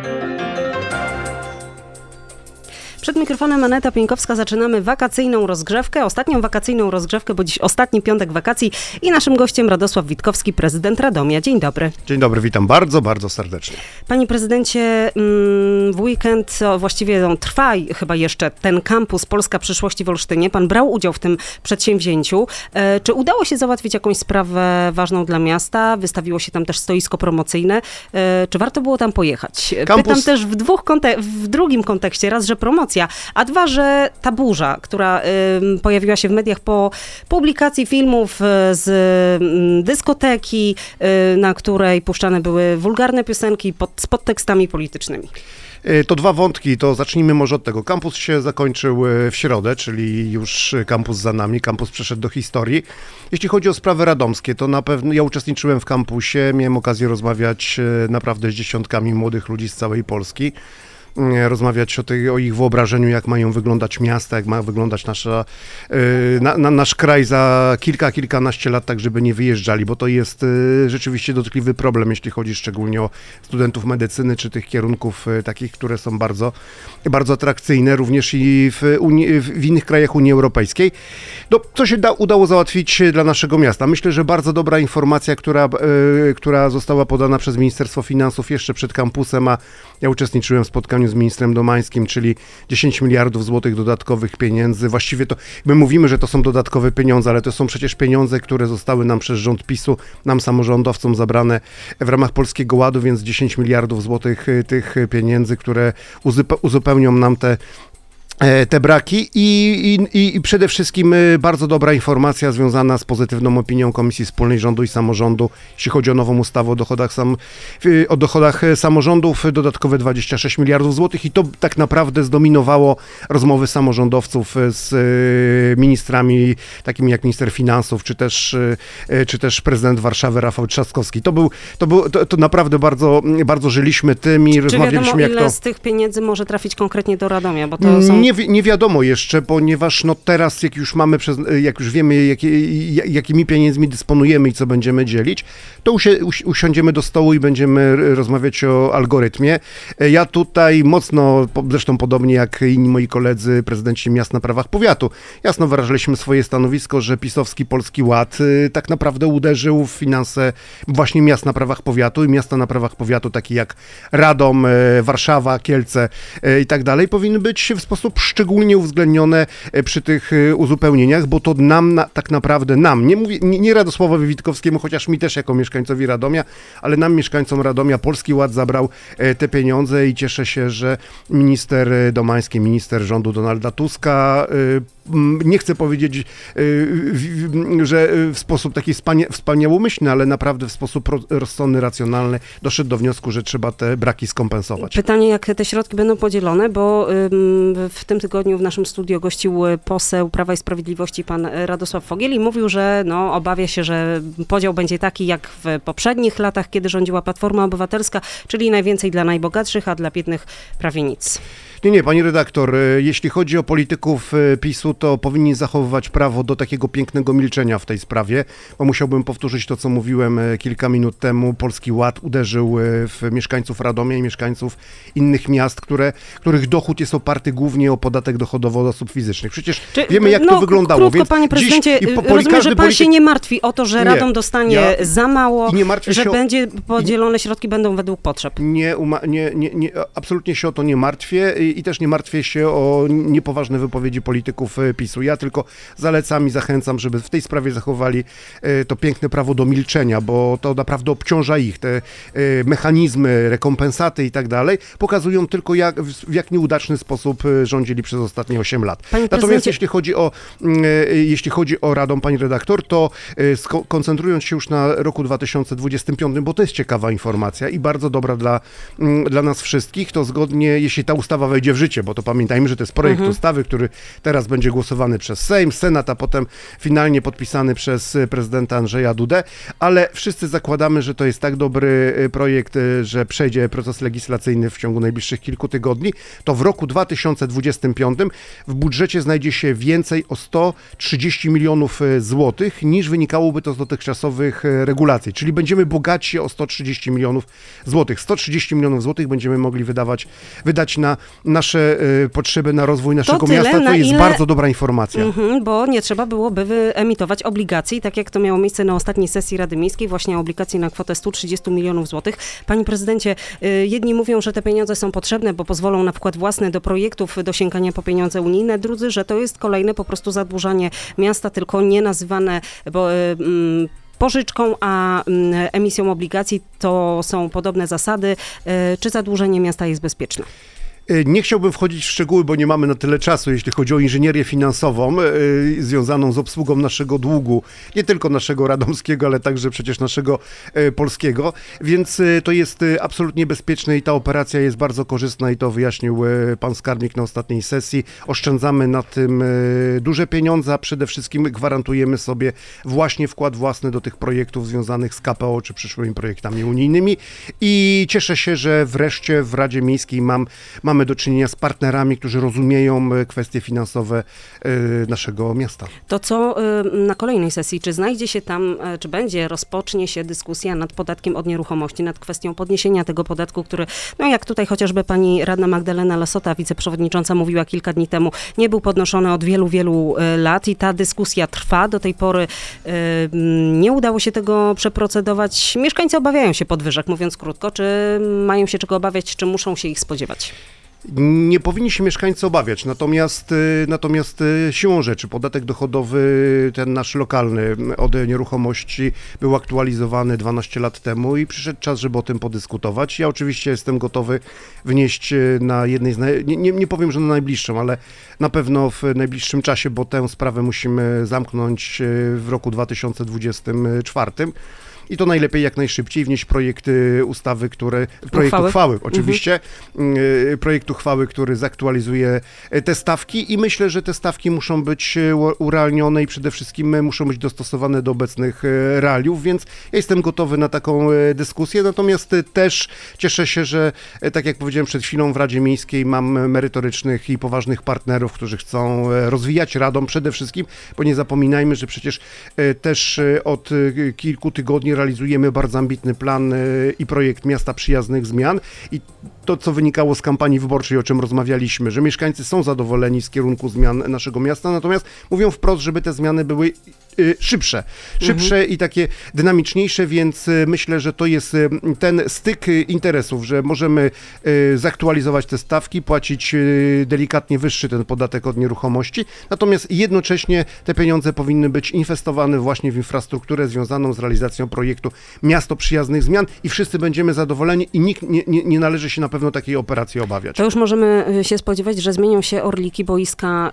Przed mikrofonem Aneta Pieńkowska. Zaczynamy wakacyjną rozgrzewkę, ostatnią wakacyjną rozgrzewkę, bo dziś ostatni piątek wakacji i naszym gościem Radosław Witkowski, prezydent Radomia. Dzień dobry. Dzień dobry, witam bardzo, bardzo serdecznie. Panie prezydencie, w weekend, właściwie trwa chyba jeszcze ten kampus Polska Przyszłości w Olsztynie. Pan brał udział w tym przedsięwzięciu. Czy udało się załatwić jakąś sprawę ważną dla miasta? Wystawiło się tam też stoisko promocyjne. Czy warto było tam pojechać? Pytam też w drugim kontekście. Raz, że promocja, a dwa, że ta burza, która pojawiła się w mediach po publikacji filmów z dyskoteki, na której puszczane były wulgarne piosenki z podtekstami politycznymi. To dwa wątki, to zacznijmy może od tego. Kampus się zakończył w środę, czyli już kampus za nami, kampus przeszedł do historii. Jeśli chodzi o sprawy radomskie, to na pewno ja uczestniczyłem w kampusie, miałem okazję rozmawiać naprawdę z dziesiątkami młodych ludzi z całej Polski. Rozmawiać o ich wyobrażeniu, jak mają wyglądać miasta, jak ma wyglądać nasz kraj za kilkanaście lat, tak żeby nie wyjeżdżali, bo to jest rzeczywiście dotkliwy problem, jeśli chodzi szczególnie o studentów medycyny, czy tych kierunków takich, które są bardzo, bardzo atrakcyjne, również i w innych krajach Unii Europejskiej. No, co się udało załatwić dla naszego miasta? Myślę, że bardzo dobra informacja, która została podana przez Ministerstwo Finansów jeszcze przed kampusem, a ja uczestniczyłem w spotkaniu z ministrem Domańskim, czyli 10 miliardów złotych dodatkowych pieniędzy. Właściwie to my mówimy, że to są dodatkowe pieniądze, ale to są przecież pieniądze, które zostały nam przez rząd PiS-u, nam samorządowcom zabrane w ramach Polskiego Ładu, więc 10 miliardów złotych tych pieniędzy, które uzupełnią nam te braki i przede wszystkim bardzo dobra informacja związana z pozytywną opinią Komisji Wspólnej Rządu i Samorządu, jeśli chodzi o nową ustawę o dochodach samorządów, dodatkowe 26 miliardów złotych i to tak naprawdę zdominowało rozmowy samorządowców z ministrami takimi jak minister finansów, czy też prezydent Warszawy Rafał Trzaskowski. To naprawdę bardzo, bardzo żyliśmy tym i rozmawialiśmy, wiadomo, jak ile z tych pieniędzy może trafić konkretnie do Radomia, bo to są... Nie wiadomo jeszcze, ponieważ teraz, jak już wiemy, jakimi pieniędzmi dysponujemy i co będziemy dzielić, to usiądziemy do stołu i będziemy rozmawiać o algorytmie. Ja tutaj mocno, zresztą podobnie jak inni moi koledzy, prezydenci miast na prawach powiatu, jasno wyrażaliśmy swoje stanowisko, że pisowski Polski Ład tak naprawdę uderzył w finanse właśnie miast na prawach powiatu i miasta na prawach powiatu, takie jak Radom, Warszawa, Kielce i tak dalej, powinny być w sposób szczególnie uwzględnione przy tych uzupełnieniach, bo to tak naprawdę nie Radosławowi Witkowskiemu, chociaż mi też jako mieszkańcowi Radomia, ale nam, mieszkańcom Radomia, Polski Ład zabrał te pieniądze i cieszę się, że minister Domański, minister rządu Donalda Tuska, nie chcę powiedzieć, że w sposób taki wspaniałomyślny, ale naprawdę w sposób rozsądny, racjonalny doszedł do wniosku, że trzeba te braki skompensować. Pytanie, jak te środki będą podzielone, bo w tym tygodniu w naszym studio gościł poseł Prawa i Sprawiedliwości, pan Radosław Fogiel, i mówił, że obawia się, że podział będzie taki jak w poprzednich latach, kiedy rządziła Platforma Obywatelska, czyli najwięcej dla najbogatszych, a dla biednych prawie nic. Nie, pani redaktor, jeśli chodzi o polityków PiS-u, to powinni zachowywać prawo do takiego pięknego milczenia w tej sprawie, bo musiałbym powtórzyć to, co mówiłem kilka minut temu. Polski Ład uderzył w mieszkańców Radomia i mieszkańców innych miast, których dochód jest oparty głównie o podatek dochodowy od osób fizycznych. Przecież wiemy, jak to wyglądało. Krótko, więc panie prezydencie, rozumiem, że pan się nie martwi o to, że Radom dostanie za mało, że będzie podzielone środki będą według potrzeb. Absolutnie się o to nie martwię. I też nie martwię się o niepoważne wypowiedzi polityków PiS-u. Ja tylko zalecam i zachęcam, żeby w tej sprawie zachowali to piękne prawo do milczenia, bo to naprawdę obciąża ich. Te mechanizmy, rekompensaty i tak dalej pokazują tylko, w jak nieudaczny sposób rządzili przez ostatnie 8 lat. Natomiast jeśli chodzi o Radom, pani redaktor, to koncentrując się już na roku 2025, bo to jest ciekawa informacja i bardzo dobra dla nas wszystkich, to zgodnie, jeśli ta ustawa wejdzie wejdzie w życie, bo to pamiętajmy, że to jest projekt ustawy, który teraz będzie głosowany przez Sejm, Senat, a potem finalnie podpisany przez prezydenta Andrzeja Dudę, ale wszyscy zakładamy, że to jest tak dobry projekt, że przejdzie proces legislacyjny w ciągu najbliższych kilku tygodni, to w roku 2025 w budżecie znajdzie się więcej o 130 milionów złotych, niż wynikałoby to z dotychczasowych regulacji, czyli będziemy bogatsi o 130 milionów złotych. 130 milionów złotych będziemy mogli wydać na nasze potrzeby, na rozwój naszego miasta. To jest bardzo dobra informacja. Bo nie trzeba byłoby wyemitować obligacji, tak jak to miało miejsce na ostatniej sesji Rady Miejskiej, właśnie obligacji na kwotę 130 milionów złotych. Panie prezydencie, jedni mówią, że te pieniądze są potrzebne, bo pozwolą na wkład własny do projektów, do sięgania po pieniądze unijne. Drudzy, że to jest kolejne po prostu zadłużanie miasta, tylko nie nazywane pożyczką, a emisją obligacji. To są podobne zasady. Czy zadłużenie miasta jest bezpieczne? Nie chciałbym wchodzić w szczegóły, bo nie mamy na tyle czasu, jeśli chodzi o inżynierię finansową związaną z obsługą naszego długu, nie tylko naszego radomskiego, ale także przecież naszego polskiego, więc to jest absolutnie bezpieczne i ta operacja jest bardzo korzystna i to wyjaśnił pan skarbnik na ostatniej sesji. Oszczędzamy na tym duże pieniądze, a przede wszystkim gwarantujemy sobie właśnie wkład własny do tych projektów związanych z KPO czy przyszłymi projektami unijnymi i cieszę się, że wreszcie w Radzie Miejskiej mamy do czynienia z partnerami, którzy rozumieją kwestie finansowe naszego miasta. To co na kolejnej sesji? Czy znajdzie się tam, czy rozpocznie się dyskusja nad podatkiem od nieruchomości, nad kwestią podniesienia tego podatku, który, no jak tutaj chociażby pani radna Magdalena Lassota, wiceprzewodnicząca, mówiła kilka dni temu, nie był podnoszony od wielu, wielu lat i ta dyskusja trwa. Do tej pory nie udało się tego przeprocedować. Mieszkańcy obawiają się podwyżek, mówiąc krótko. Czy mają się czego obawiać, czy muszą się ich spodziewać? Nie powinni się mieszkańcy obawiać, natomiast siłą rzeczy podatek dochodowy, ten nasz lokalny od nieruchomości był aktualizowany 12 lat temu i przyszedł czas, żeby o tym podyskutować. Ja oczywiście jestem gotowy wnieść na jednej nie powiem, że na najbliższą, ale na pewno w najbliższym czasie, bo tę sprawę musimy zamknąć w roku 2024. I to najlepiej jak najszybciej wnieść projekt uchwały oczywiście, projekt uchwały, który zaktualizuje te stawki i myślę, że te stawki muszą być urealnione i przede wszystkim muszą być dostosowane do obecnych realiów, więc ja jestem gotowy na taką dyskusję, natomiast też cieszę się, że tak jak powiedziałem przed chwilą w Radzie Miejskiej mam merytorycznych i poważnych partnerów, którzy chcą rozwijać Radom przede wszystkim, bo nie zapominajmy, że przecież też od kilku tygodni realizujemy bardzo ambitny plan i projekt Miasta Przyjaznych Zmian i to, co wynikało z kampanii wyborczej, o czym rozmawialiśmy, że mieszkańcy są zadowoleni z kierunku zmian naszego miasta, natomiast mówią wprost, żeby te zmiany były szybsze i takie dynamiczniejsze, więc myślę, że to jest ten styk interesów, że możemy zaktualizować te stawki, płacić delikatnie wyższy ten podatek od nieruchomości, natomiast jednocześnie te pieniądze powinny być inwestowane właśnie w infrastrukturę związaną z realizacją projektu Miasto Przyjaznych Zmian i wszyscy będziemy zadowoleni i nikt nie należy się na pewno takiej operacji obawiać. To już możemy się spodziewać, że zmienią się orliki, boiska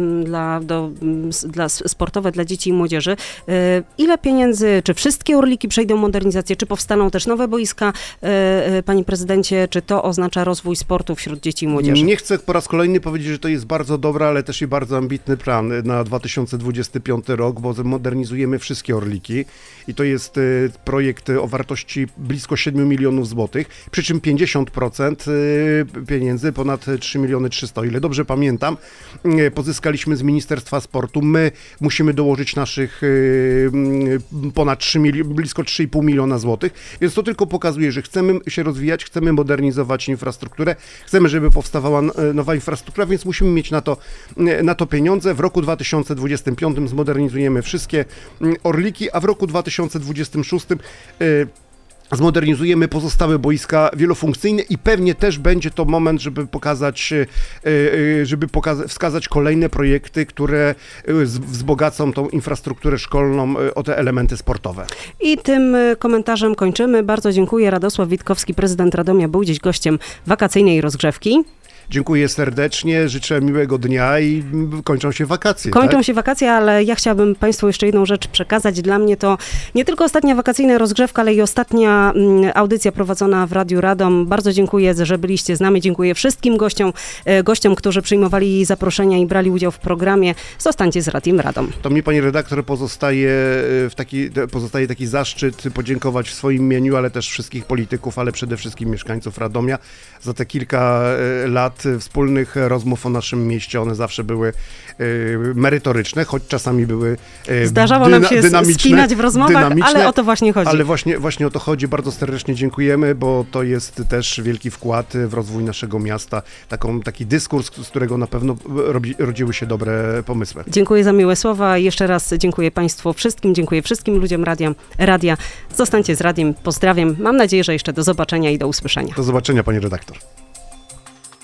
sportowe dla dzieci i młodzieży. Ile pieniędzy, czy wszystkie orliki przejdą modernizację, czy powstaną też nowe boiska? Panie prezydencie, czy to oznacza rozwój sportu wśród dzieci i młodzieży? Nie chcę po raz kolejny powiedzieć, że to jest bardzo dobra, ale też i bardzo ambitny plan na 2025 rok, bo modernizujemy wszystkie orliki i to jest projekt o wartości blisko 7 milionów złotych, przy czym 50% pieniędzy, ponad 3 miliony 300, o ile dobrze pamiętam, pozyskaliśmy z Ministerstwa Sportu. My musimy dołożyć naszych ponad blisko 3,5 miliona złotych, więc to tylko pokazuje, że chcemy się rozwijać, chcemy modernizować infrastrukturę, chcemy, żeby powstawała nowa infrastruktura, więc musimy mieć na to pieniądze. W roku 2025 zmodernizujemy wszystkie orliki, a w roku 2026 zmodernizujemy pozostałe boiska wielofunkcyjne i pewnie też będzie to moment, żeby wskazać kolejne projekty, które wzbogacą tą infrastrukturę szkolną o te elementy sportowe. I tym komentarzem kończymy. Bardzo dziękuję. Radosław Witkowski, prezydent Radomia, był dziś gościem wakacyjnej rozgrzewki. Dziękuję serdecznie, życzę miłego dnia i kończą się wakacje. Kończą się wakacje, ale ja chciałabym Państwu jeszcze jedną rzecz przekazać. Dla mnie to nie tylko ostatnia wakacyjna rozgrzewka, ale i ostatnia audycja prowadzona w Radiu Radom. Bardzo dziękuję, że byliście z nami. Dziękuję wszystkim gościom, którzy przyjmowali zaproszenia i brali udział w programie. Zostańcie z Radiem Radom. To mi, pani redaktor, pozostaje taki zaszczyt podziękować w swoim imieniu, ale też wszystkich polityków, ale przede wszystkim mieszkańców Radomia za te kilka lat wspólnych rozmów o naszym mieście. One zawsze były merytoryczne, choć czasami były Zdarzało nam się spinać w rozmowach, ale o to właśnie chodzi. Ale właśnie o to chodzi. Bardzo serdecznie dziękujemy, bo to jest też wielki wkład w rozwój naszego miasta. Taki dyskurs, z którego na pewno rodziły się dobre pomysły. Dziękuję za miłe słowa. Jeszcze raz dziękuję Państwu wszystkim, dziękuję wszystkim ludziom radia. Zostańcie z radiem. Pozdrawiam. Mam nadzieję, że jeszcze do zobaczenia i do usłyszenia. Do zobaczenia, pani redaktor.